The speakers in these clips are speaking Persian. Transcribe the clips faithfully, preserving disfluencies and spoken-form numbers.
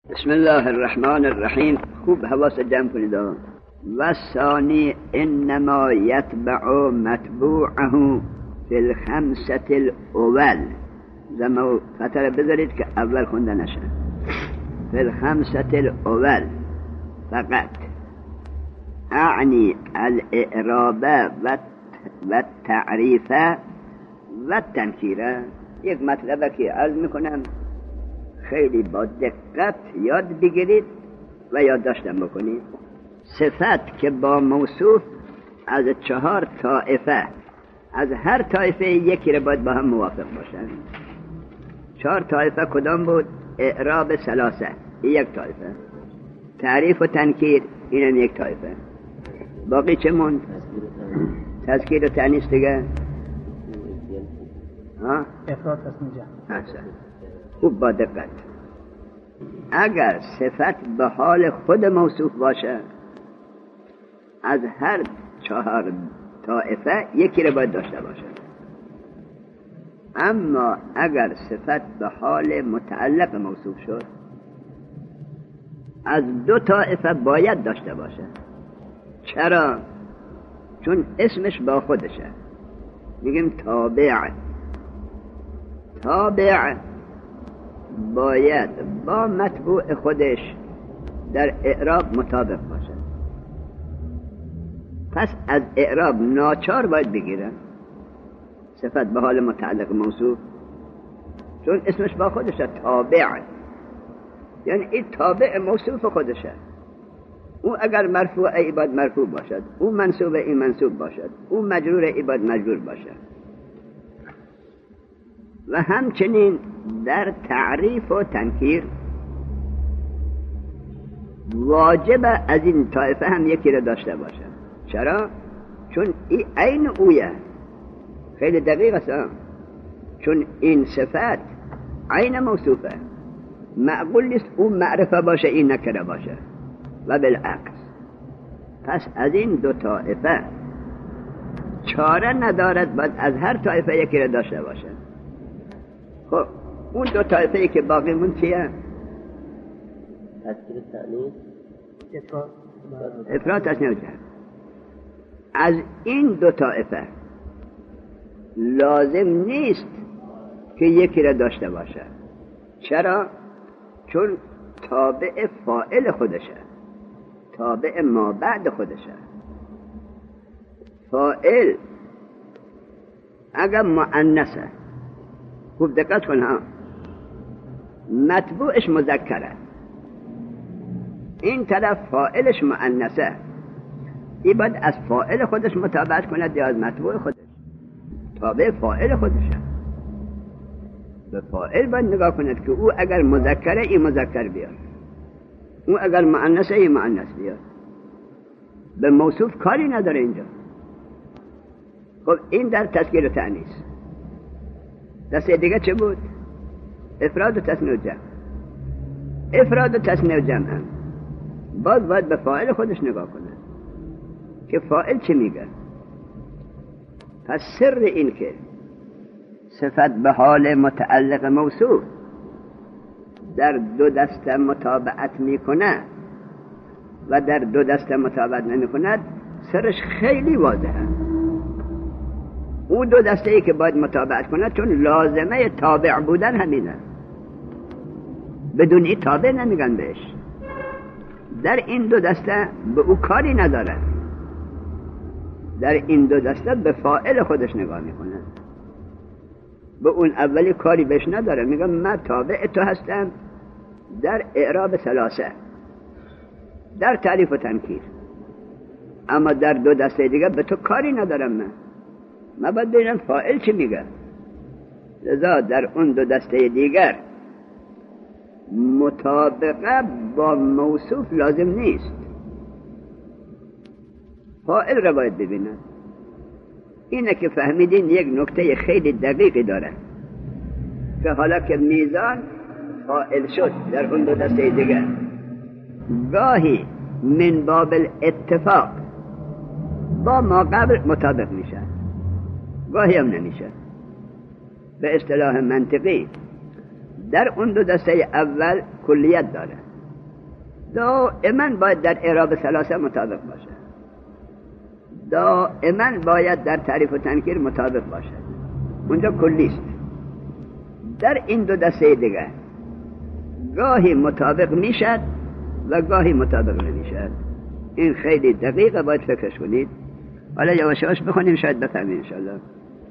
بسم الله الرحمن الرحیم. خوب حواس جمع کنید. و ثانی انما یتبع متبوعه فی الخمسة الاول. زمان فتره بذارید که اول خونده نشه. فی الخمسة الاول فقط اعنی الاعراب و التعریف و التنکیره. یک مطلبه که عرض میکنم خیلی با دقت یاد بگیرید و یادداشتم بکنید. صفت که با موصوف از چهار طائفه، از هر طائفه یکی رو باید با هم موافق باشن. چهار طائفه کدام بود؟ اعراب ثلاثه یک طائفه، تعریف و تنکیر اینم یک طائفه، باقی چه موند؟ تذکیر و تأنیث دیگه. ها؟ افراد تصمیه جمع. خوب با دقت. اگر صفت به حال خود موصوف باشه از هر چهار طائفه یکی رو باید داشته باشه. اما اگر صفت به حال متعلق موصوف شد از دو طائفه باید داشته باشه. چرا؟ چون اسمش با خودشه. میگیم تابع. تابع باید با متبوع خودش در اعراب مطابق باشه. پس از اعراب ناچار باید بگیره صفت به حال متعلق موصوف، چون اسمش با خودشه. تابع یعنی این تابع موصوف خودشه. او اگر مرفوع ای باید مرفوع باشد، او منصوب ای منصوب باشد، او مجرور ای باید مجرور باشد. و همچنین در تعریف و تنکیر واجب از این طایفه هم یکی رو داشته باشه. چرا؟ چون این عین اویه. خیلی دقیق است. چون این صفت عین موصوفه، معقول نیست اون معرفه باشه این نکره باشه و بالعکس. پس از این دو طایفه چاره ندارد باید از هر طایفه یکی رو داشته باشه. خب اون دو طایفه‌ای که باقی مون چیه؟ تذکیر تأنیث، افراد تثنیه. از این دو طایفه لازم نیست که یکی را داشته باشه. چرا؟ چون تابع فاعل خودشه، تابع ما بعد خودشه. فاعل اگر مؤنثه، خوب دقت کن ها، متبوعش مذکره، این طرف فاعلش مؤنثه، این باید از فاعل خودش مطابقت کند یا از متبوع خودش؟ تابع فاعل خودشه. به فاعل باید نگاه کند که او اگر مذکره این مذکر بیاد، او اگر مؤنثه این مؤنث بیاد. به موصوف کاری نداره اینجا. خب این در تذکیر و تأنیث. دسته دیگه چه بود؟ افراد و تثنیه و جمع. افراد و تثنیه و جمع هم باز باید به فاعل خودش نگاه کنه که فاعل چه میگه. پس سر این که صفت به حال متعلق موصوف در دو دسته مطابقت میکنه و در دو دسته مطابقت نمیکند، سرش خیلی واضحه. اون دو دسته ای که باید مطابقت کنه چون لازمه تابع بودن همینه، بدون این تابع نمیگن بهش. در این دو دسته به او کاری نداره، در این دو دسته به فاعل خودش نگاه میکنه، به اون اولی کاری بهش نداره. میگم من تابع تو هستم در اعراب ثلاثه، در تعریف و تنکیر، اما در دو دسته دیگه به تو کاری ندارم. من من باید ببینم فاعل چی میگه. لذا در اون دو دسته دیگر مطابقه با موصوف لازم نیست، فاعل رو باید ببینن. اینه که فهمیدین یک نکته خیلی دقیقی داره که حالا که میزان فاعل شد در اون دو دسته دیگر، گاهی من باب الاتفاق با ما قبل مطابق میشه، گاهی هم نمیشه. به اصطلاح منطقی در اون دو دسته اول کلیت داره، دائما باید در اعراب ثلاثه مطابق باشه، دائما باید در تعریف و تنکیر مطابق باشه. اونجا کلیست. در این دو دسته دیگه گاهی مطابق میشد و گاهی مطابق نمیشد. این خیلی دقیقه، باید فکرش کنید. حالا یواش یواش بخونیم شاید بفهمید انشاءالله.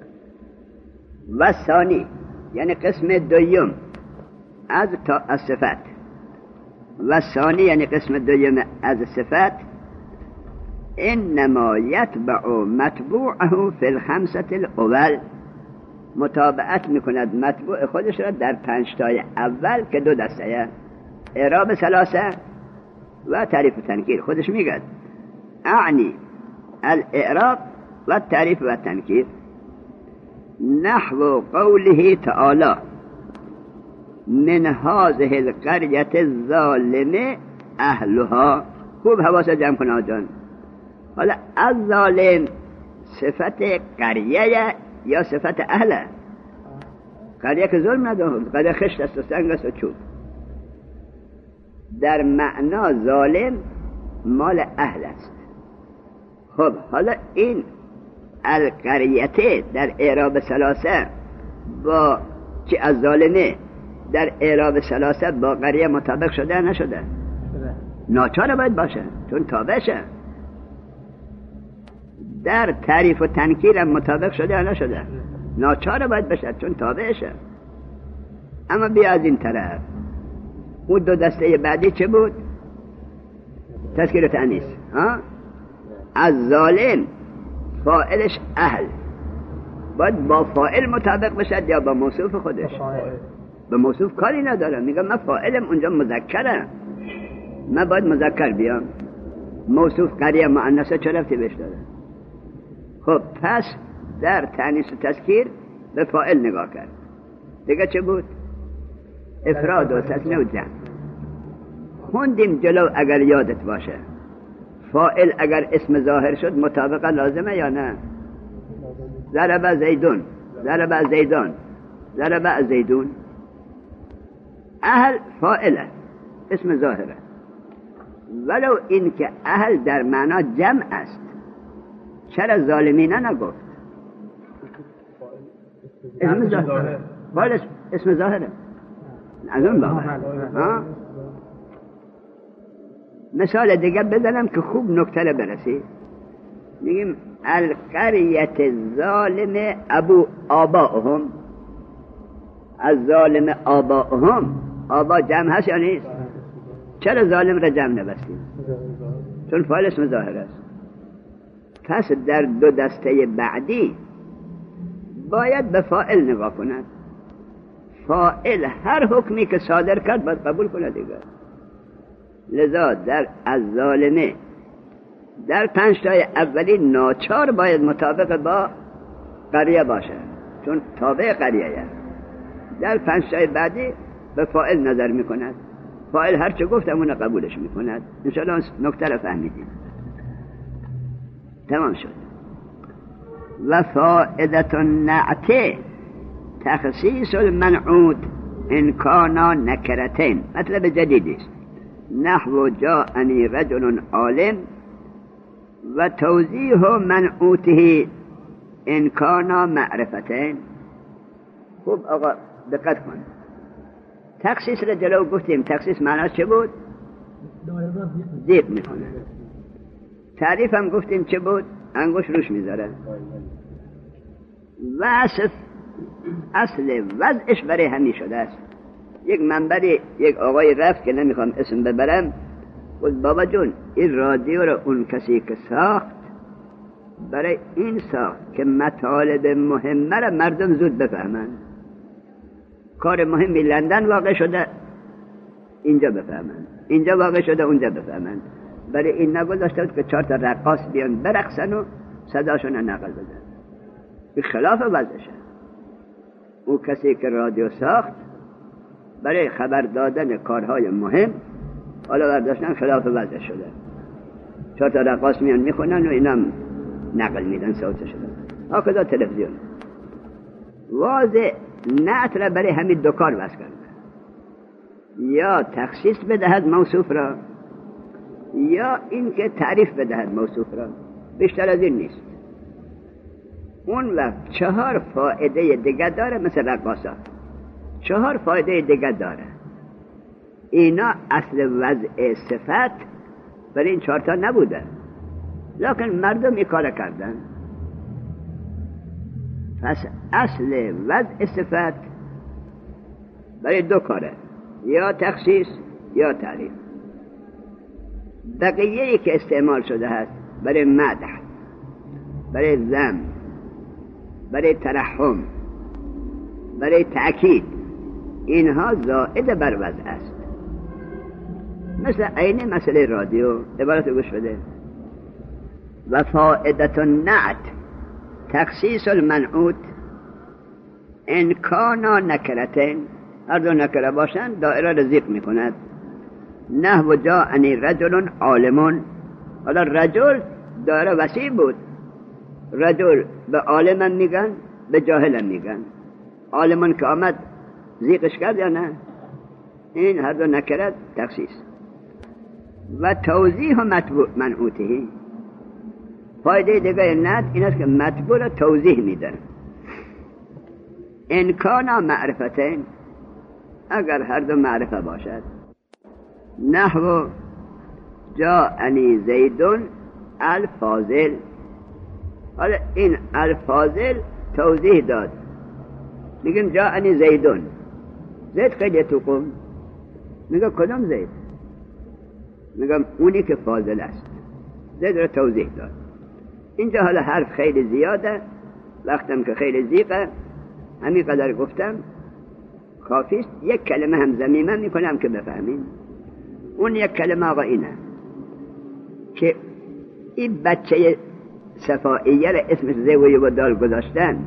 و ثانی یعنی قسم دوم از تا از صفت، و ثانی یعنی قسم دوم از صفت، انما یتبع متبوعه فی الخمسه الاول، متابعت میکند متبوع خودش را در پنج تای اول که دو دسته، اعراب ثلاثه و تعریف و تنکیر. خودش میگه اعنی الاعراب و تعریف و تنکیر. نحو قوله تعالی من هذه القرية الظالم اهلها. خوب حواس جمع کن آجان. حالا از ظالم صفت قریه یا صفت اهله؟ قریه که ظلم نداره، قریه خشت است و سنگ است و چوب. در معنا ظالم مال اهل است. خب حالا این القریته در اعراب ثلاثه با چی از ظالمه در اعراب ثلاثه با قریه مطابق شده نشده؟ ناچار باید باشه چون تابعشه. در تعریف و تنکیر هم مطابق شده نشده؟ ناچار باید باشه چون تابعشه. اما بیا از این طرف، اون دو دسته بعدی چه بود؟ تذکیر و تأنیث. ها؟ از ظالم فاعلش اهل باید با فاعل مطابق بشد یا با موصوف خودش؟ به موصوف کاری ندارم. میگم من فاعلم اونجا مذکره، من باید مذکر بیام. موصوف قریه مؤنثه چه رفتی بهش داره؟ خب پس در تأنیث و تذکیر به فاعل نگاه کرد. دیگه چه بود؟ افراد و تثنیه و جمع. خوندیم جلو اگر یادت باشه فاعل اگر اسم ظاهر شد مطابقه لازمه یا نه؟ ضرب زیدون، ضرب زیدان، ضرب زیدون. اهل فاعله اسم ظاهره، ولو این که اهل در معنا جمع است. چرا ظالمینه نگفت؟ اسم ظاهره، فاعل اسم ظاهره از اون بابه. مثال دیگه بزنم که خوب نکته رو برسی. میگیم القریت ظالم ابو آباهم. از ظالم آباهم، آبا جمع هست یا نیست؟ چرا ظالم را جمع نبستیم؟ چون فاعل اسم ظاهر است. پس در دو دسته بعدی باید به فاعل نگاه کند. فاعل هر حکمی که صادر کرد باید قبول کنه دیگه. لذا در از ظالمه در پنج تای اولی ناچار باید مطابق با قریه باشه چون تابع قریه. در پنج تای بعدی به فاعل نظر میکند. فاعل هر چه گفت همون قبولش میکند. انشاءالله نکته رو فهمیدیم. تمام شد. و فائدة النعت تخصیص المنعوت ان کانا نکرتین. مطلب جدیدی است. نحو جاءنی رجل عالم و توضیح منعوته ان کانا معرفتین. خوب آقا دقت کن. تخصیص را جلو گفتیم. تخصیص معناش چه بود؟ ضیق میکنه. تعریف هم گفتیم چه بود؟ انگوش روش میذاره. وصف اصل وضعش برای همین شده است. یک منبری یک آقای رفت که نمیخوام اسم ببرم، گفت بابا جون این رادیو رو اون کسی که ساخت برای این ساخت که مطالب مهمه را مردم زود بفهمن. کار مهمی لندن واقع شده اینجا بفهمن، اینجا واقع شده اونجا بفهمن. برای این نگذاشته بود که چهار تا رقاص بیان برقصن و صداشون نقل بدن. این خلاف وضعشه. او کسی که رادیو ساخت برای خبر دادن کارهای مهم حالا برداشتن خلاف وضع شده. چهار تا رقاص میان میخونن و اینم نقل میدن صوتش شده. آخدا تلویزیون واضح نعت را برای همین دو کار بس کرده. یا تخصیص بدهد موصوف را یا این که تعریف بدهد موصوف را، بیشتر از این نیست. اون وقت چهار فایده دیگر داره، مثل رقاصات چهار فایده دیگر داره. اینا اصل وضع صفت برای این چهارتا نبوده، لکن مردم این کار کردن. پس اصل وضع صفت برای دو کاره، یا تخصیص یا تعریف. بقیه‌ای که استعمال شده هست برای مدح، برای ذم، برای ترحم، برای تأکید، اینها زائد بر وضع است. مثل عین مسئله رادیو، عبارت گوش بده. و فائدة النعت تخصیص المنعوت ان کانا نکرتین، هر دو نکره باشند دائره را ضیق می کند. نحو جاءنی رجل عالمون، حالا رجل دائره وسیع بود، رجل به عالم میگن، به جاهل میگن. عالمون که آمد ضیقش کرد یا نه؟ این هر دو نکره تخصیص. و توضیح مطبوع منعوتهی، فایده دیگه نعت این است که مطبوع را توضیح میدن. ان کانا معرفتین، اگر هر دو معرفه باشد. نحو جاءنی زیدون الفاضل، حالا این الفاضل توضیح داد، میگن جاءنی زیدون، زید خیلی تو قوم، میگم کدام زید؟ میگم اونی که فاضل است. زید را توضیح داد. اینجا حالا حرف خیلی زیاده، وقتم که خیلی زیقه، همین قدر گفتم کافیست. یک کلمه هم ضمیمه میکنم که بفهمین. اون یک کلمه آقا اینه که این بچه صفائیه را اسمش زوی و دال گذاشتن،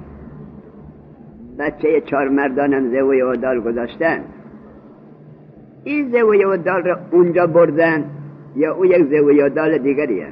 بچه چهار مردانم زوی و دال گذاشتن. این زوی و دال را اونجا بردن یا او یک زوی و دال دیگریه؟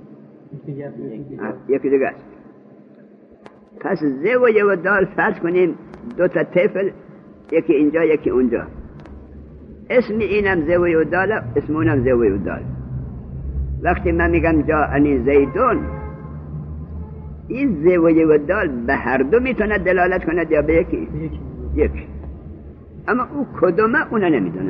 یکی دیگه است. پس زوی و دال فرض کنیم دو تا طفل، یکی اینجا یکی اونجا، اسم اینم زوی و دال، اسم اونم زوی و دال. وقتی من میگم جاءنی زیدون، این زوی و دال به هر دو میتونه دلالت کنه یا به یکی؟ یکی. اما او کدومه اونه نمیدونه.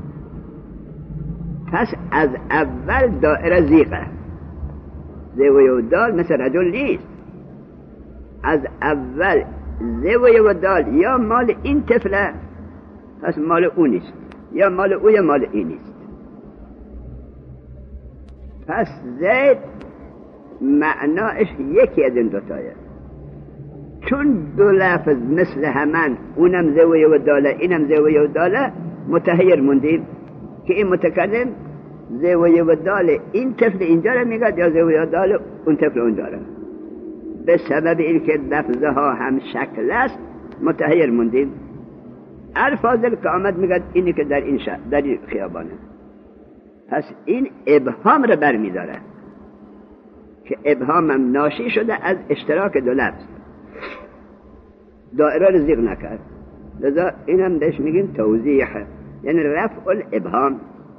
پس از اول دائره زیقه، زوی و دال مثل رجل نیست. از اول زوی و دال یا مال این طفله، پس مال او نیست، یا مال او یا مال این نیست. پس زید معناش یکی از این دوتایه. چون دو لفظ مثل همان، اونم زوی و داله اینم زوی و داله، متحیر موندیم که این متکلم زوی و داله این طفل اینجا رو میگه یا زوی و داله اون طفل اونجا رو. به سبب این که لفظه ها هم شکل است متحیر موندیم. الفاضل که آمد میگه اینی که در این شهر در این خیابانه، پس این ابهام رو برمیداره که ابهام هم ناشی شده از اشتراک دو لفظ، دائره رو زیغ نکرد. لذا این هم بهش میگیم توضیح، یعنی رفع الابهام.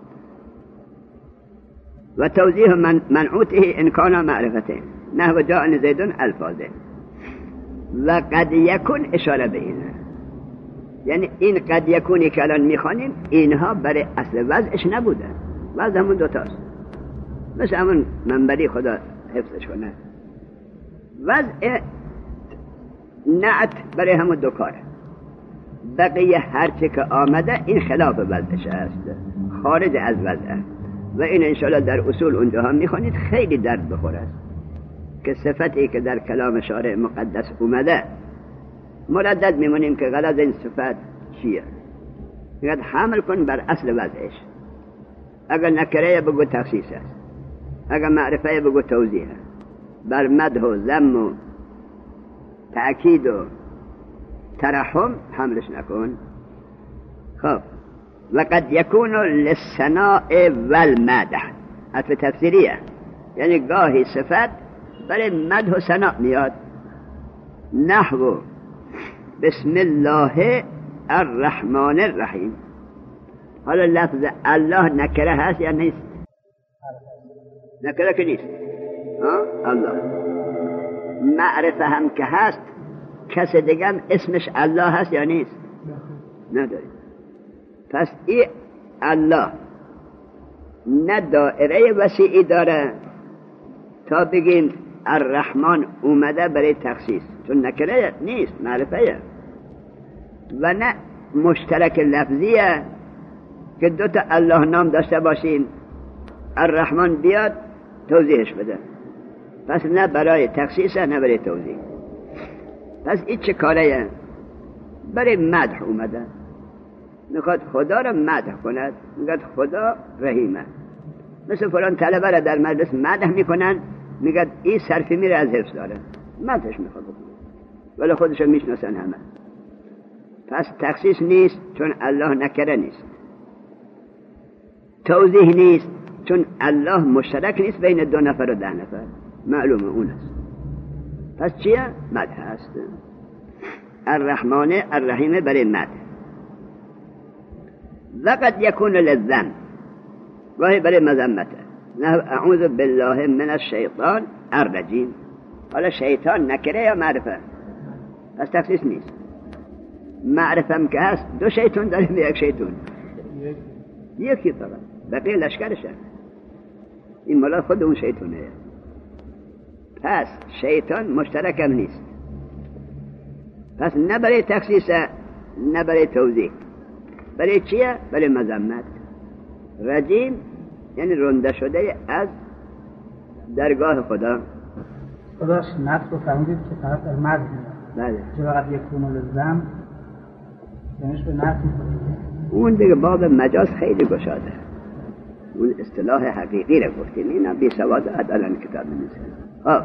و توضیح من منعوته ان کان معرفتین، نحو جاءنی زیدون الفاضل. و قد یکون اشاره به اینه، یعنی این قد یکونی که الان میخوانیم اینها برای اصل وضعش نبوده. وضع همون دوتاست، مثل همون منبری خدا حفظش کنه. وضع نعت برای همون دو کاره. بقیه هرچه که آمده این خلاف وضعش است، خارج از وضعه. و این انشاءالله در اصول اونجا هم میخوانید خیلی درد بخوره است که صفتی که در کلام شارع مقدس اومده مردد میمونیم که غلط این صفت چیه. میگه حمل کن بر اصل وضعش. اگر نکره بگو تخصیص است، اگر معرفه بگو توضیح است. بر مدح و ذم و تأکید و ترحم حملش نکن. خب و قد یکون للثناء والمدح، حرف تفسیریه، یعنی گاهی صفت برای مدح و ثناء میاد. نحو بسم الله الرحمن الرحیم. حالا لفظ الله نکره هست یا نیست؟ نکره که نیست. الله معرفه هم که هست، کس دیگه هم اسمش الله هست یا نیست؟ نداری. پس این الله نه دائره وسیعی داره تا بگیم الرحمن اومده برای تخصیص، چون نکره نیست، معرفه، و نه مشترک لفظیه که دوتا الله نام داشته باشین الرحمن بیاد توضیحش بده. پس نه برای تخصیص نه برای توضیح. پس این چه کاره؟ برای مدح اومده، میخواد خدا را مدح کند، میگه خدا رحیمه. مثل فلان طلبه را در مجلس مدح میکنن، میگه این صرفی میره از حفظ داره، مدحش میخواد بکنه، ولی خودشو میشناسن همه. پس تخصیص نیست چون الله نکره نیست، توضیح نیست چون الله مشترک نیست بین دو نفر و ده نفر، معلومه اون است. پس چیه؟ مدح هست. الرحمن الرحیم برای مدح. وقد یکون للذم، گاهی برای مذمته، نه اعوذ بالله من الشیطان الرجیم. حالا شیطان نکره یا معرفه؟ پس تخصیص نیست. معرفه هم که هست، دو شیطان داریم یک شیطان، یکی فقط، بقیه لشکرشه. این ملا خود اون شیطانه. پس شیطان مشترک هم نیست. پس نه برای تخصیص نه برای توضیح. برای چیه؟ برای مذمت. رجیم یعنی رنده شده از درگاه خدا. خداش نفس رو فهمیدید که طرف المرد میاد. بله. چه وقت یک کمال الزم یعنیش به نفس میکنید. اون دیگه باب مجاز خیلی گشاده. اون اصطلاح حقیقی رو گفتیم، اینا بی سواد الان کتاب نمیسه. خب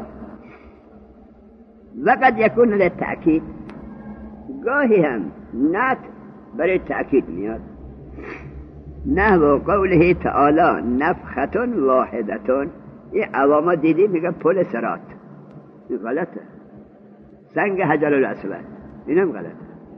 وقت یکون للتأکید، گاهی هم نت برای تأکید میاد. نحو قوله تعالی نفختون واحدتون، این عواما دیدی میگه پل صراط، این غلطه. سنگ حجر الاسود، اینم غلطه.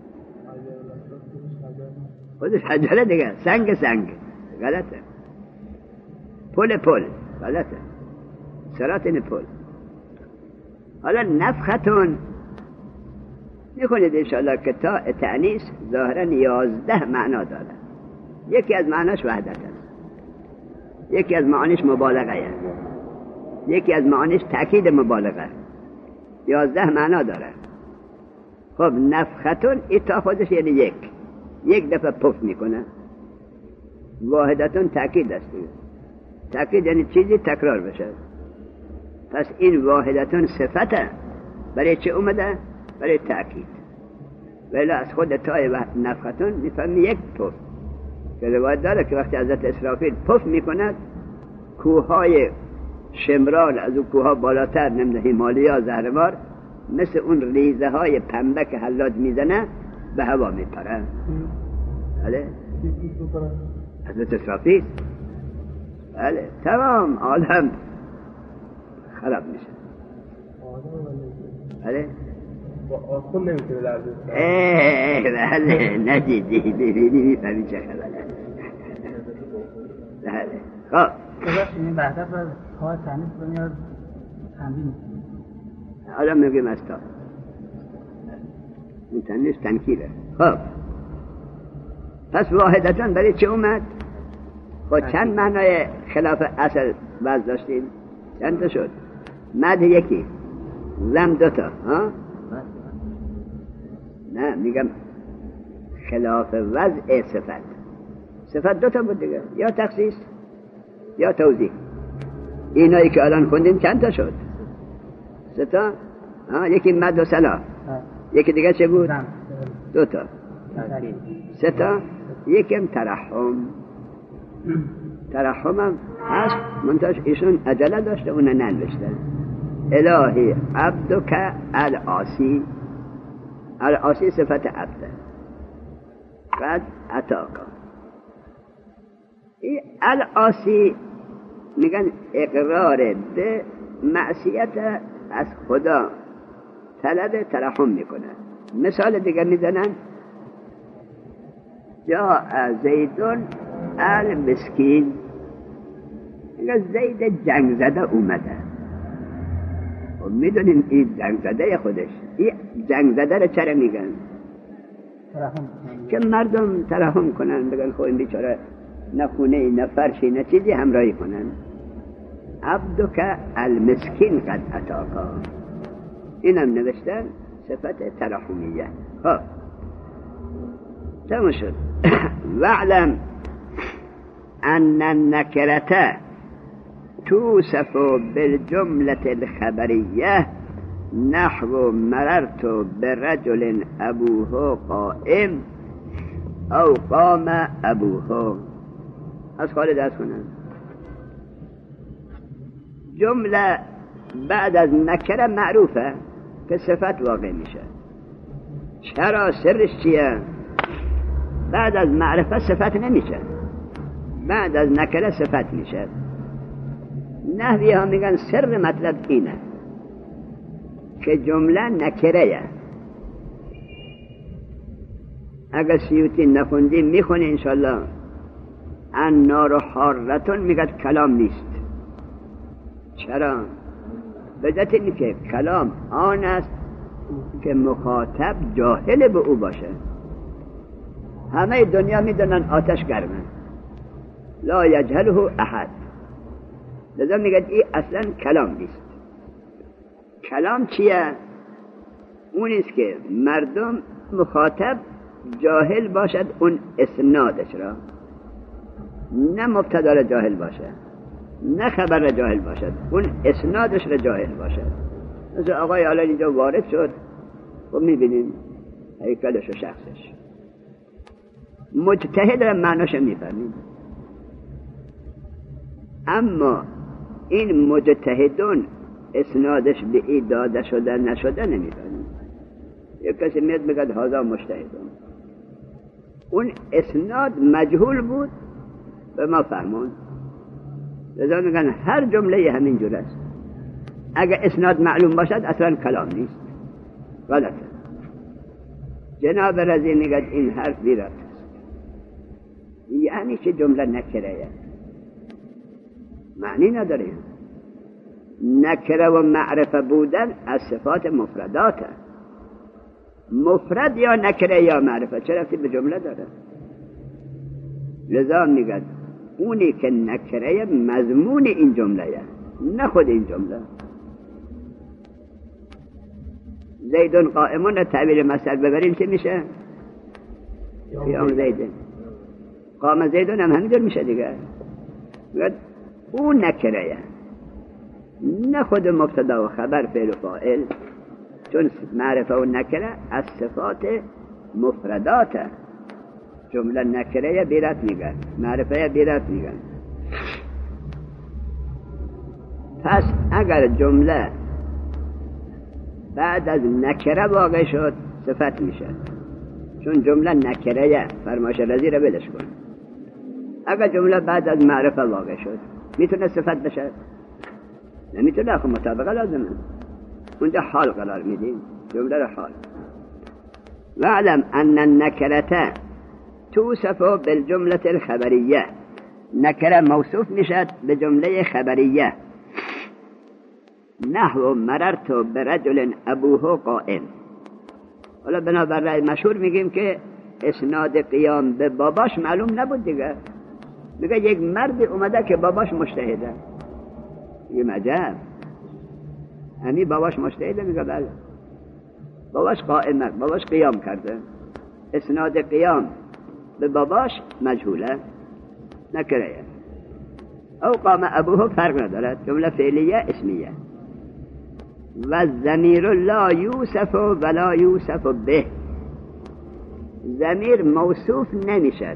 خودش حجره دیگه، سنگ سنگ غلطه. پل پل غلطه. صراط این پل. حالا نفختون میخونید انشاءالله که تا تأنیث ظاهرا یازده معنا داره. یکی از معناش وحدت است، یکی از معانیش مبالغه است، یکی از معانیش تأکید مبالغه. یازده معنا داره. خب نفختون ایتا خودش یعنی یک یک دفعه پف میکنه. واحدتون تأکید است. تأکید یعنی چیزی تکرار بشه. پس این واحدتون صفته. برای چه اومده؟ برای تأکید. ولی از خود تای و نفختون میفهمی یک پف. که روایت داره که وقتی حضرت اسرافیل پف میکند، کوههای شمرال از اون کوها بالاتر، نمیده هیمالیا زهرمار، مثل اون ریزه های پنبه که حلاج میزنه به هوا میپره. بله حضرت اسرافیل، بله تمام عالم خراب میشه. بله آسون نمیتونه لرزه. اه بله ندیدی ببینی میفهمی چه خبره. بله خب خداش این وحدت رو پای تنیس بمیاد تنبیه میکنه. حالا میگیم از تا این تنیس تنکیره. خب پس واحدتان برای چه اومد؟ خود چند معنای خلاف اصل وضع داشتیم؟ چند تا شد؟ مد یکی، زم دوتا. ها؟ نه میگم خلاف وضع صفت. صفت دوتا بود دیگه، یا تخصیص یا توضیح. اینایی که الان خوندیم چند تا شد؟ سه تا. یکی مد و صلاح، یکی دیگه چه بود؟ دوتا. سه تا. یکم ترحم. ترحم هم هست، منتاج ایشون عجله داشته اون ننوشته. الهی عبدک العاصی. العاصی صفت عبده. قد اتاکا. این العاصی میگن اقرار به معصیت از خدا، طلب ترحم میکنه. مثال دیگه میزنن جا زیدون المسکین، میگه زید جنگ زده اومده. و میدونیم این جنگ زده خودش، این جنگ زده رو چرا میگن؟ که مردم ترحم کنن، بگن خب این بیچاره نه خونه نه فرشی نه چیزی همراهی کنن. عبدک المسکین قد اتاکا، اینم نوشتن صفت ترحمیه. خب تمام شد. واعلم ان النکرة توصف بالجملة الخبرية نحو مررت برجل ابوه قائم او قام ابوه. از خالد از کنن جمله بعد از نکره معروفه که صفت واقع میشه. چرا؟ سرش چیه؟ بعد از معرفه صفت نمیشه، بعد از نکره صفت میشه. نحوی ها میگن سر مطلب اینه که جمله نکره. اگر سیوطی نخوندی میخونی انشالله. النار حارتون میگد کلام نیست. چرا؟ بجت اینی که کلام آن است که مخاطب جاهل به او باشه. همه دنیا میدونن آتش گرمه، لا یجهله احد. لذا میگد این اصلا کلام نیست. کلام چیه؟ اونیست که مردم مخاطب جاهل باشد اون اسنادش را، نه مبتدا را جاهل باشد، نه خبر را جاهل باشد، اون اسنادش را جاهل باشد. مثل آقای حالا اینجا وارد شد و میبینیم هیکلش و شخصش. مجتهد را معناش میفهمیم، اما این مجتهدون اسنادش به ای داده شده نشده نمیفهمیم. یک کسی میاد بگد هذا مجتهدون، اون اسناد مجهول بود به ما فهمون. لذا میگن هر جمله همین جور است. اگر اسناد معلوم باشد اصلا کلام نیست، غلطه. جناب رضی میگد این حرف بیرات است. یعنی چه جمله نکره معنی نداره. نکره و معرفه بودن از صفات مفرداته. مفرد یا نکره یا معرفه چه رفتی به جمله داره؟ لذا میگد اونی که نکره مضمون این جمله، نه خود این جمله. زیدون قائمون را تعبیر مثل ببریم چه میشه؟ قیام زیدون. قام زیدون هم همینجور میشه دیگه. میگد اون نکره، نه خود مبتدا و خبر فعل و فاعل، چون معرفه و نکره از صفات مفرداته. جمله نکره بیرت میگن، معرفه بیرت میگن. پس اگر جمله بعد از نکره واقع شد صفت میشه، چون جمله نکره. فرمایش رضی رو بلش کن. اگر جمله بعد از معرفه واقع شد میتونه صفت بشه؟ نمیتونه. خب مطابقه لازمه. اونجا حال قرار میدیم، جمله رو حال. واعلم ان النکرة توصف بالجملة الخبریه. نکره موصوف میشد به جمله خبریه. نحو مررت برجل ابوه قائم. حالا بنابر رأی مشهور میگیم که اسناد قیام به باباش معلوم نبود دیگه. میگه یک مرد اومده که باباش مجتهده. یه مجب همی باباش مجتهده؟ میگه بله. باباش قائمه، باباش قیام کرده. اسناد قیام به باباش مجهوله، نکره. او قام ابوه فرق ندارد، جمله فعلیه اسمیه. و ضمیر لا یوصف ولا یوصف به. ضمیر موصوف نمیشد،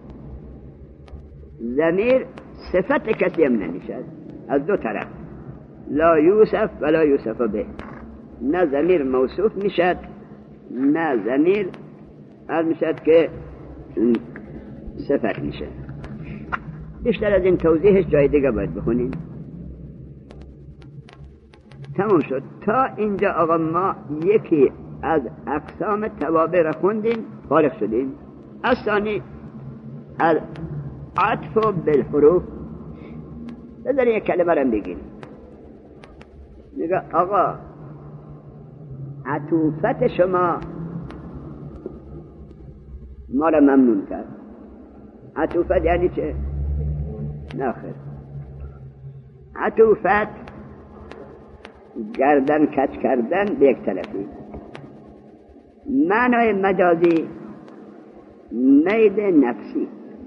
ضمیر صفت کسی هم نمیشد. از دو طرف، لا یوصف ولا یوصف به. نه ضمیر موصوف میشد، نه ضمیر از میشد که صفت میشه. بیشتر از این توضیحش جای دیگه باید بخونیم. تمام شد. تا اینجا آقا ما یکی از اقسام توابع را خوندیم، فارغ شدیم. از ثانی العطف بالحروف. بذاری یک کلمه رو بگیم. میگه آقا عطوفت شما ما رو ممنون کرد. عطوفت یعنی چه؟ نه خیر. عطوفت گردن کج کردن به یک طرفی. معنای مجازی میل نفسی.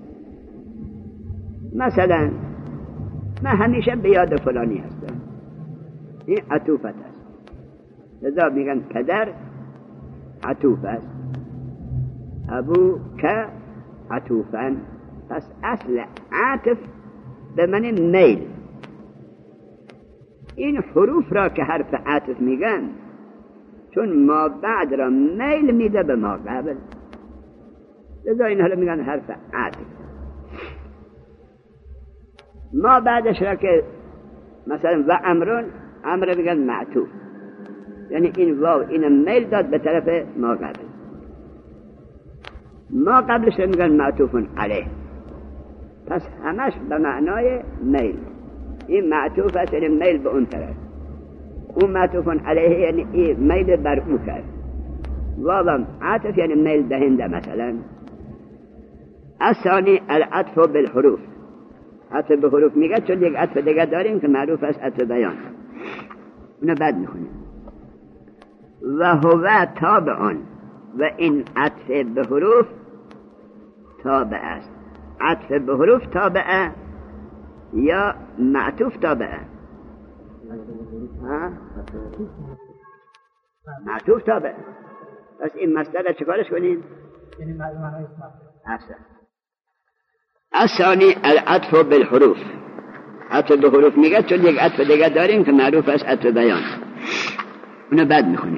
مثلا من همیشه به یاد فلانی هستم، این عطوفت است. لذا میگن پدر عطوف است، ابو که عطوفن. پس اصل عطف به معنی میل. این حروف را که حرف عطف میگن چون ما بعد را میل میده به ما قبل، لذا این حالا میگن حرف عطف. ما بعدش را که مثلا و امرون، امر میگن معطوف، یعنی این واو این میل داد به طرف ما قبل. ما قبلش را میگن معطوفون علیه. پس همش به معنای میل. این معطوف است یعنی میل به اون طرف، اون معطوفون علیه یعنی این میل بر او کرد. واو عطف یعنی میل دهنده. مثلا الثانی العطف بالحروف. عطف به حروف میگه چون یک عطف دیگه داریم که معروف است عطف بیان. اونو بعد میخونیم. و هو تابعون، و این عطف به حروف تابع است. عطف به حروف تابعه یا معطوف تابعه؟ ها؟ معطوف تابعه. پس این مسئله چکارش کنیم؟ یعنی معنای اسم. احسن. الثانی العطف بالحروف. عطف به حروف میگه چون یک عطف دیگه داریم که معروف است عطف بیان. اونو بعد میخونیم.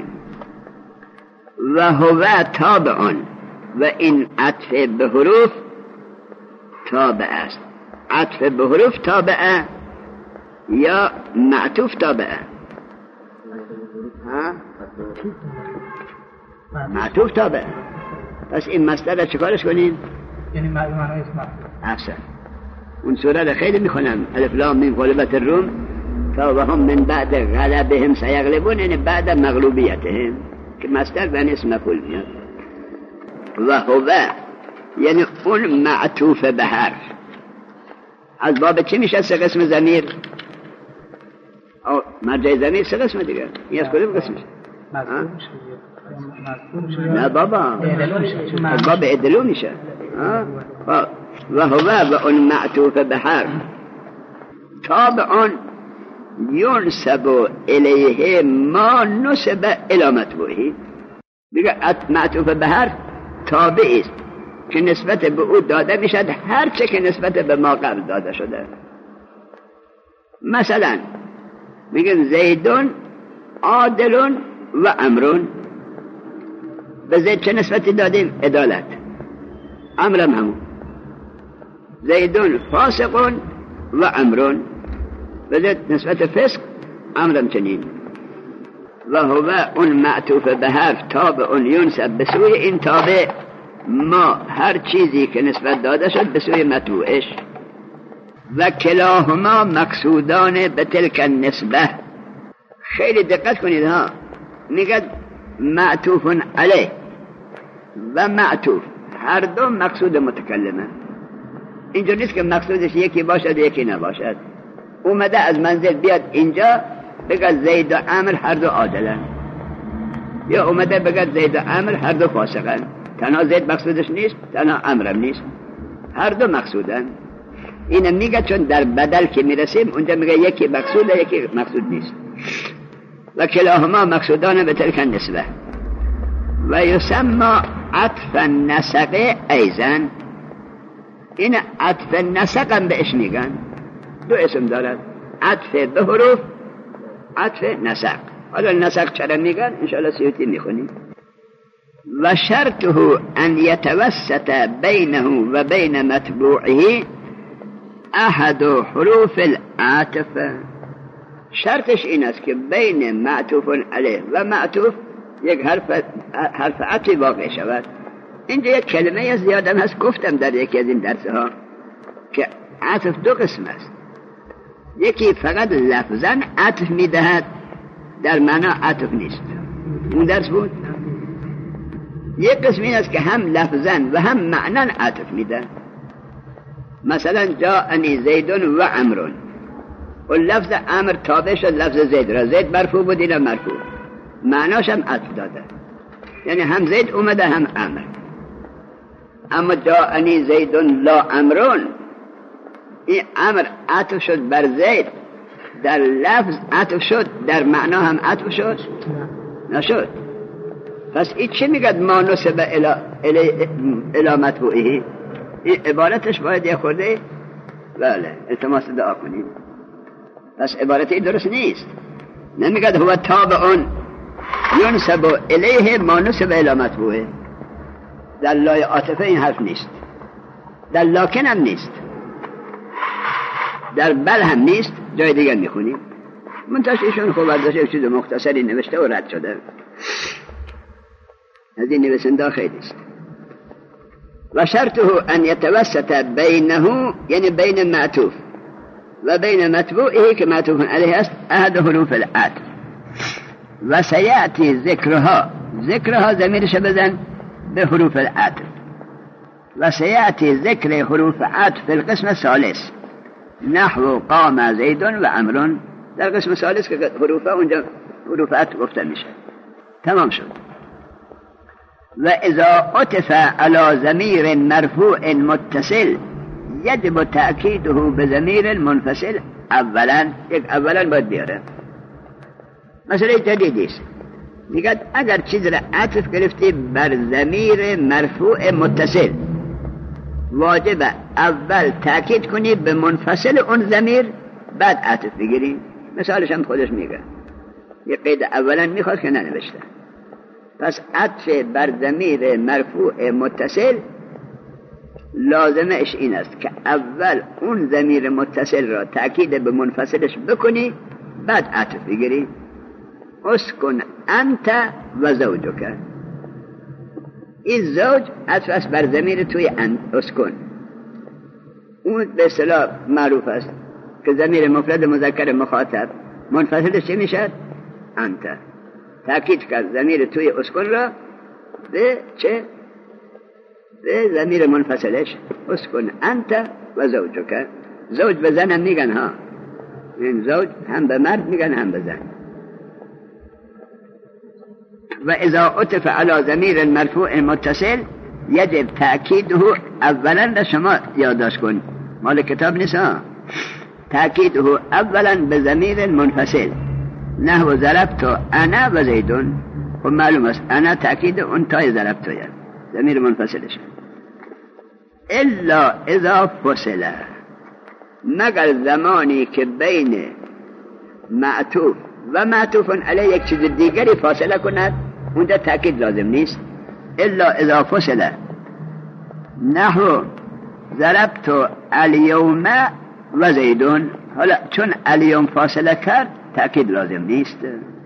و هو تابعون، و این عطف به حروف تابع است. عطف به حروف تابعه یا معطوف تابعه؟ ها؟ معطوف تابعه. پس این مسئله چکارش کنیم؟ یعنی معنای اسم. احسن. اون سوره را خیلی میخونم. الف لام میم غلبت الروم تا و هم من بعد غلبهم سیغلبون، یعنی بعد مغلوبیتهم، که مصدر به اسم مفعول میاد. و هو یعنی اون معطوف به حرف. از باب چی میشه سه قسم ضمیر؟ او مرجع ضمیر سه قسم دیگه. این از کدوم قسم میشه؟ نه بابا، از باب ادلو میشه. و هو و اون معطوف به حرف تابعون ینسب الیه ما نسب الی متبوعه. دیگه معطوف به حرف تابعی است که نسبت به او داده میشد هر چه که نسبت به ما قبل داده شده. مثلا میگن زیدون عادلون و امرون. به زید چه نسبتی دادیم؟ عدالت. امرم همون. زیدون فاسقون و امرون. به زید نسبت فسق، امرم چنین. و هو اون معطوف به حرف تابع اون ینسب به سوی این تابع ما هر چیزی که نسبت داده شد به سوی متبوعش. و کلاهما مقصودان به تلک النسبه. خیلی دقت کنید ها، میگه معطوف علیه و معطوف هر دو مقصود متکلمه. اینجا نیست که مقصودش یکی باشد یکی نباشد. اومده از منزل بیاد اینجا بگه زید و عمر هر دو عادلن، یا اومده بگه زید و عمر هر دو فاسقن. تنها زید مقصودش نیست، تنها عمرم نیست، هر دو مقصودن. اینم میگه چون در بدل که میرسیم اونجا میگه یکی مقصوده یکی مقصود نیست. و کلاهما مقصودان به تلک النسبه. و یسمى عطف النسق ایضا. این عطف النسق هم بهش میگن، دو اسم دارد، عطف به حروف، عطف نسق. حالا نسق چرا میگن انشاءالله سیوطی میخونیم. و شرطه ان یتوسط بینه و بین متبوعه احد حروف العاطفه. شرطش این است که بین معطوف علیه و معطوف یک حرف حرف عطفی واقع شود. اینجا یک کلمه زیادم هست، گفتم در یکی از این درسها که عطف دو قسم است. یکی فقط لفظاً عطف میدهد در معنا عطف نیست. اون درس بود. یک قسم این است که هم لفظاً و هم معنا عطف میده. مثلا جاءنی زید و عمرو، و لفظ عمر تابع شد لفظ زید را، زید مرفوع بود اینا مرفوع، معناش هم عطف داده، یعنی هم زید اومده هم عمر. اما جاءنی زید لا عمرون، این عمر عطف شد بر زید، در لفظ عطف شد، در معنا هم عطف شد نشد. پس این چی میگد ما نسب الی مطبوعه؟ این عبارتش باید یه خورده بله التماس دعا کنید. پس عبارتی درست نیست. نمیگد هو تابعون ینسب الیه ما نسب الی مطبوعه. در لای عاطفه این حرف نیست، در لاکن هم نیست، در بل هم نیست. جای دیگر میخونیم منتش ایشون خوب برداشته چیز مختصری نوشته و رد شده. از این نویسنده خیلی است. و شرطه ان یتوسط بینه، یعنی بین معطوف و بین متبوعه که معطوف علیه است، احد حروف العطف. و سیأتی ذکرها، ذکرها ضمیرش بزن به حروف العطف. و سیأتی ذکر حروف عطف في القسم الثالث نحو قام زید و عمرو. در قسم ثالث که حروف اونجا حروف عطف گفته میشه. تمام شد. و اذا عطف على ضمیر مرفوع متصل یجب تأکیده بضمیر منفصل. اولا یک اولا باید بیاره. مثلا جدیدی است، میگه اگر چیز را عطف گرفتی بر ضمیر مرفوع متصل، واجب اول تأکید کنی به منفصل اون ضمیر، بعد عطف بگیری. مثالش هم خودش میگه، یک قید اولا میخواد که ننوشته. پس عطف بر ضمیر مرفوع متصل لازمش این است که اول اون ضمیر متصل را تأکید به منفصلش بکنی، بعد عطف بگیری. اسکن انت و زوجک. این زوج عطف است بر ضمیر توی انت، اسکن. اون به اصطلاح معروف است که ضمیر مفرد مذکر مخاطب منفصلش چه میشد؟ انت. تأکید کرد ضمیر توی اسکن را به چه؟ به ضمیر منفصلش، اسکن انت و زوجک. زوج به زن هم میگن ها، این زوج هم به مرد میگن هم به زن. و اذا عطف على ضمیر مرفوع متصل یجب تأکیده. اولا را شما یادداشت کن، مال کتاب نیست ها. تأکیده اولا به ضمیر منفصل نحو ضربت انا و زیدون. خب معلوم است انا تأکید اون تای ضربت یه ضمیر منفصلش. الا اذا فصل، مگر زمانی که بین معطوف و معطوف علیه یک چیز دیگری فاصله کند، اونجا تأکید لازم نیست. الا اذا فصل نحو ضربت الیوم و زیدون. حالا چون الیوم فاصله کرد تأکید لازم نیست.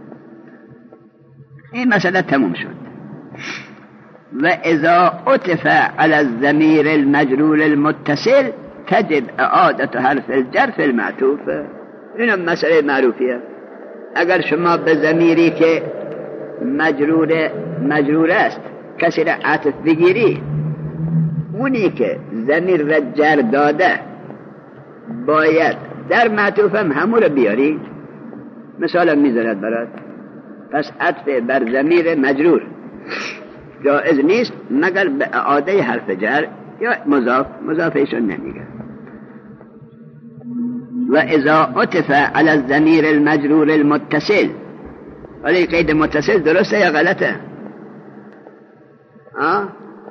این مسئله تموم شد. و اذا عطف على الضمیر المجرور المتصل تجب اعادت حرف الجر فی المعطوف. این مسئله معروفیه. اگر شما به ضمیری که مجرور مجرور است کسی را عطف بگیری، اونی که ضمیر را جر داده باید در معطوف هم همون را بیاری. مثلا میذارد برات. پس عطف بر ضمیر مجرور جائز نیست مگر به اعاده حرف جر یا مضاف. مضافشون نمیگه. و اذا عطف على الضمیر المجرور المتصل، ولی قید متصل درسته یا غلطه؟ آه؟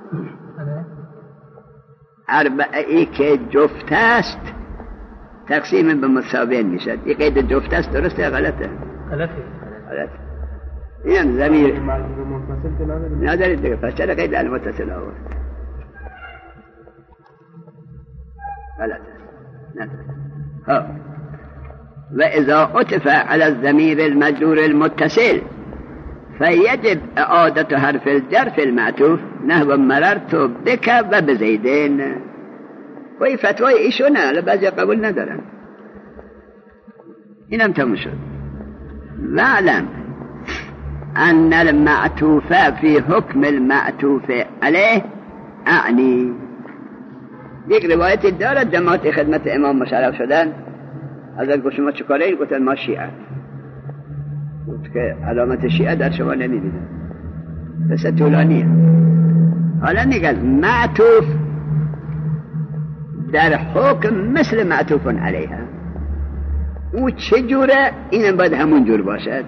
اربعی که جفت است تقسیم به مساوین میشد. این قید جفت است درسته یا غلطه؟ غلطه. غلطه. این ضمیر ندارید دیگه. پس چرا قید المتصل آورد؟ غلطه. ندارید. ها. و اذا عطف على الضمیر المجرور المتصل فیجب اعادت حرف الجر فی المعطوف نحو مررت بک و بزیدین. و این فتوای ایشونه، بعضی قبول ندارن. اینم تموم شد. وعلم ان المعطوف فی حکم المعطوف علیه اعنی. یک روایتی دارد جماعت خدمت امام مشرف شدن، حضرت گفت شما چه کاره این؟ گفتن ما شیعه. گفت که علامت شیعه در شما نمیبینم. بس طولانیه. حالا میگن معطوف در حکم مثل معطوف علیه، او چه جوره؟ اینم باید همون جور باشد.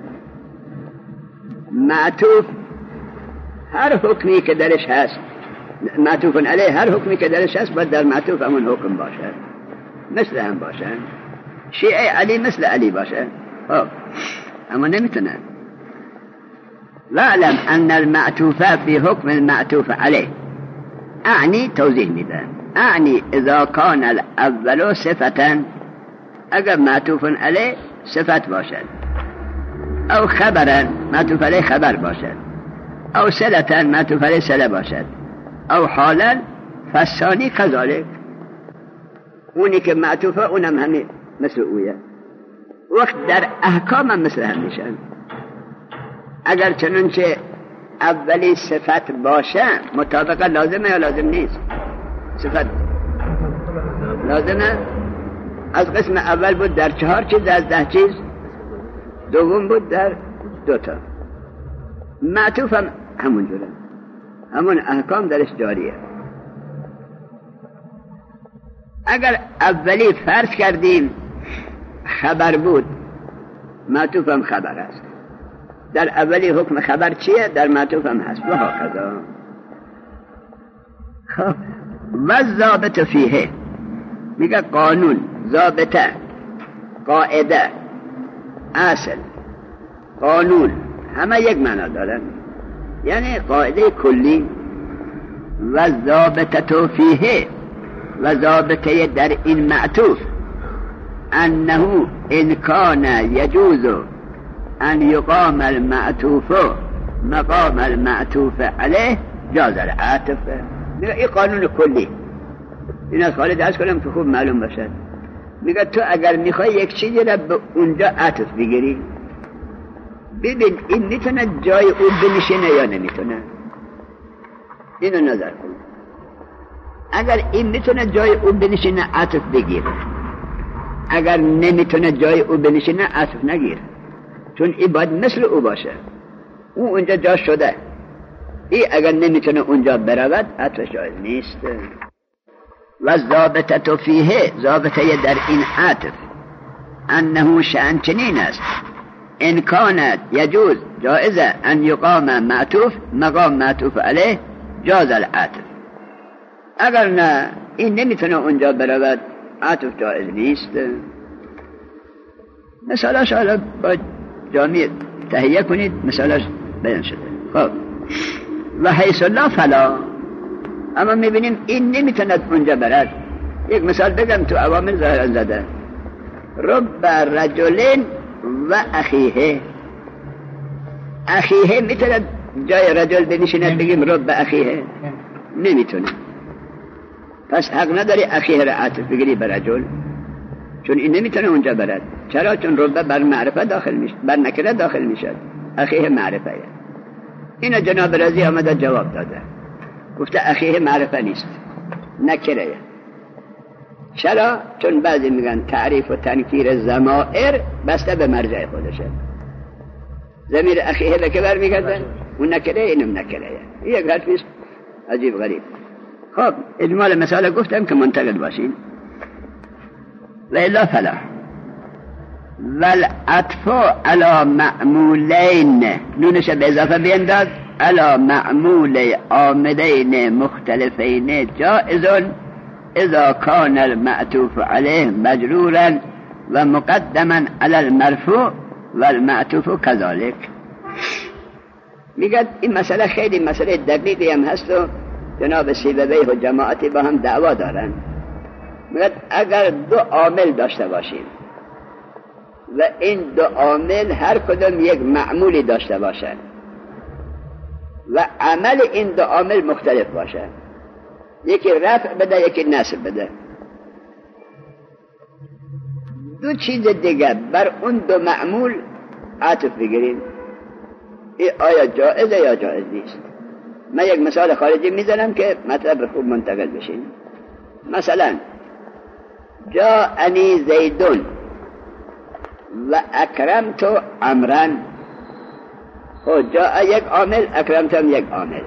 معطوف هر حکمی که درش هست، معطوف علیه هر حکمی که درش هست باید در معطوف همون حکم باشد، مثل هم باشد. شیعه علی مثل علی باشد، خب اما نمیتونن. وعلم ان المعطوف فی حکم المعطوف علیه اعنی توضیح میده. اعنی اذا کان الاول صفتا، اگر معطوف علیه صفت باشد، او خبرا معطوف علیه خبر باشد، او صلتا معطوف علیه صله باشد، او حالا فالثانی کذالک. اونی که معطوفه اونم همین مثل اویه. وقت در احکام هم مثل هم میشن. اگر چنانچه اولی صفت باشه مطابقه لازمه یا لازم نیست؟ صفت لازمه. از قسم اول بود در چهار چیز از ده چیز، دوم بود در دوتا. معطوف هم همون جوره، همون احکام درش جاریه. اگر اولی فرض کردیم خبر بود، معطوف هم خبر است. در اولی حکم خبر چیه؟ در معطوف هم هست و هاکذا. خب و ضابط فیه میگه قانون، ضابطه، قاعده، اصل، قانون همه یک معنا دارن، یعنی قاعده کلی. و ضابطه فیه، و ضابطه در این معطوف انه ان کان یجوز ان یقام المعطوف مقام المعطوف علیه جاز العطف. میگه این قانون کلی، این از خالد درس کنم که خوب معلوم باشد. میگه تو اگر میخوای یک چیزی را به اونجا عطف بگیری، ببین این میتونه جای او بنشینه یا نمیتونه. اینو نظر کن. اگر این میتونه جای او بنشینه عطف بگیر، اگر نمیتونه جای او بنشینه عطف نگیر، چون این باید مثل او باشه. او اونجا جا شده، این اگر نمیتونه اونجا برود عطف جایز نیست. و ضابطه فیه، ضابطه در این عطف انه شأن چنین است ان کانت یجوز جائزه ان یقام معطوف مقام معطوف علیه جاز العطف. اگر نه این نمیتونه اونجا برود عطف جایز نیست. مثالاش حالا با جامعه تهیه کنید، مثالاش بیان شده. خب و حیث لا فلا، اما میبینیم این نمیتونه اونجا برد. یک مثال بگم تو عوامل ظاهر زده. رب رجلین و اخیه، اخیه میتونه جای رجل بنشیند بگیم رب اخیه؟ نمیتونه. پس حق نداری اخیه را عطف بگیری بر رجل، چون این نمیتونه اونجا برد. چرا؟ چون رب بر معرفه داخل میشه، بر نکره داخل میشه. اخیه معرفه. اینا جناب رضی آمده جواب داده، گفته اخیه معرفه نیست، نکره. چرا؟ چون بعضی میگن تعریف و تنکیر ضمائر بسته به مرجع خودشه. ضمیر اخیه به که برمیگردن؟ اون نکره، اینم نکره. یک حرفیست عجیب غریب. خب اجمال مثال گفتم که منتقل باشین. و الا فلا والعطف على معمولین، نونش به اضافه بینداز، على معمول عاملین مختلفین جائز اذا کان المعطوف علیه مجرورا و مقدما على المرفوع والمعطوف كذلك. میگه این مسئله خیلی مسئله دقیقی هم هست و جناب سیبویه و جماعتی با هم دعوا دارن. میگه اگر دو عامل داشته باشیم و این دو عامل هر کدوم یک معمولی داشته باشن و عمل این دو عامل مختلف باشه، یکی رفع بده یکی نصب بده، دو چیز دیگه بر اون دو معمول عطف بگیریم، این آیا جائزه یا جائز نیست. من یک مثال خارجی میزنم که مطلب خوب منتقل بشین. مثلا جاءنی زیدون و اکرمت عمرا. خب جاء یک عامل، اکرمت هم یک عامل،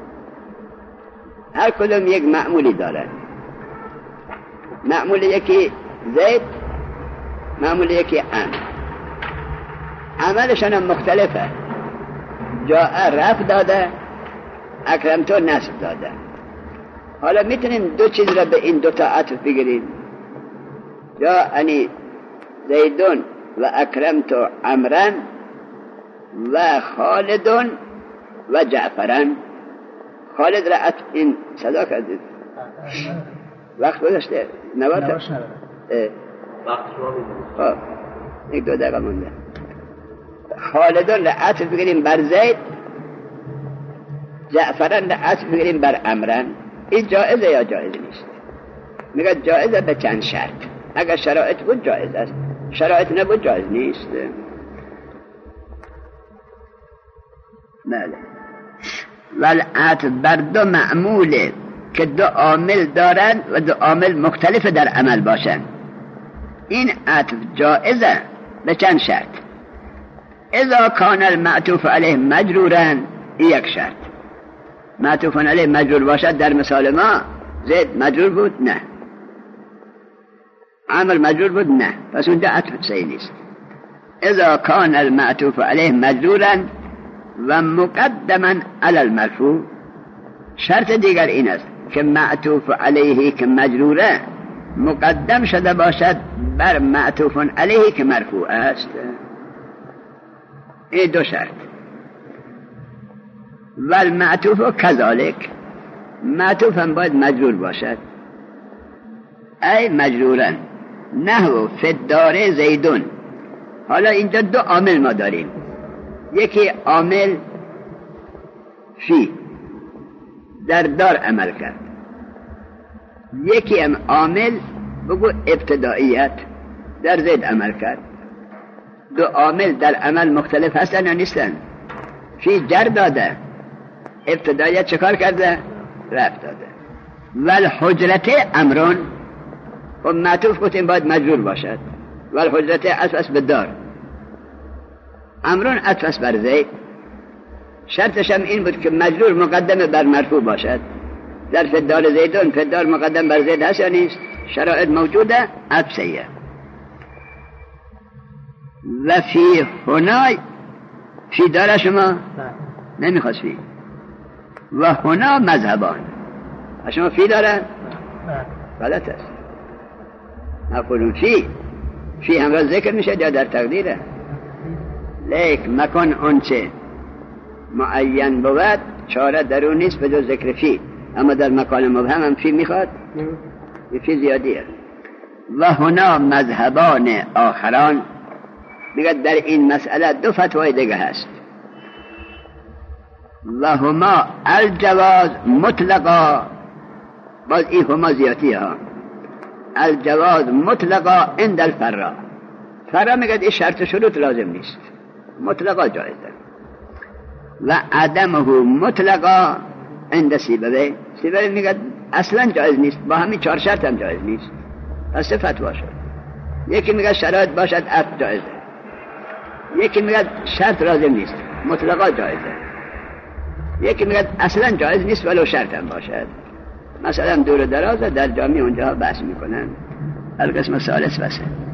هر کدوم یک معمولی دارن. معمول یکی زید، معمول یکی عمر. عملشان هم مختلفه. جاء رفع داده، اکرمت نصب داده. حالا میتونیم دو چیز را به این دو تا عطف بگیریم. جاءنی زیدون و اکرمت عمرا و خالدون و جعفرن. خالد را عطف این صدا کردید وقت گذاشته نوات وقت شما خب یک دو دقیقه مونده. خالدون را عطف بگیریم بر زید، جعفرن را عطف بگیریم بر عمرن. این جائزه یا جائز نیست؟ میگه جائزه به چند شرط. اگر شرایط بود جائز است، شرایط نبود جائز نیست. بله. والعطف بر دو معموله که دو عامل دارند و دو عامل مختلف در عمل باشند، این عطف جائزه به چند شرط. اذا کان المعطوف علیه مجرورا، یک شرط. معطوف علیه مجرور باشد. در مثال ما زید مجرور بود؟ نه. عمر مجرور بود؟ نه. پس اونجا عطف صحیح نیست. اذا کان المعطوف علیه مجرورا و مقدما علی المرفوع. شرط دیگر این است که معطوف علیه که مجروره مقدم شده باشد بر معطوف علیه که مرفوع است. این دو شرط. و المعطوف کذالک، معطوف هم باید مجرور باشد. ای مجرورن نحو فی الدار زیدون. حالا اینجا دو عامل ما داریم. یکی عامل فی، در دار عمل کرد. یکی هم عامل بگو ابتدائیت، در زید عمل کرد. دو عامل در عمل مختلف هستن یا نیستن؟ فی جر داده، ابتدائیت چکار کرده؟ رفت داده. والحجرت امرون، و معطوف گفتیم باید مجرور باشد. والحجرت عطف به دار، امرون عطف بر زید. شرطش هم این بود که مجرور مقدم بر مرفوع باشد. در فدار زیدون، فدار مقدم بر زید هست یا نیست؟ شرایط موجوده، عطف صحیحه. و فی هنای، فی داره شما؟ نمیخواست فی. و هنا مذهبان. شما فی داره؟ غلط است. نقولون فی، فی همراه ذکر میشه یا در تقدیره. لیک مکان آنچه معین بود چاره درون نیست به جز ذکر فی، اما در مکان مبهم هم فی میخواد، فی زیادیه. و هنا مذهبان آخران، میگه در این مسئله دو فتوای دیگه هست. و هما الجواز مطلقا، باز این هما زیادیه ها. الجواز مطلقا عند الفرا. فرا میگه این شرط شروط لازم نیست، مطلقا جایزه. و عدمه مطلقا عند سیبوی. سیبوی میگه اصلا جایز نیست، با همین چهار شرط هم جایز نیست. پس فتوا شد. یکی میگه شرایط باشد عطف جایزه، یکی میگه شرط لازم نیست، مطلقا جایزه، یکی میگه اصلا جایز نیست ولو شرط هم باشد. مثلا دور دراز در جامعه اونجا بحث میکنن. القسم ثالث بسه.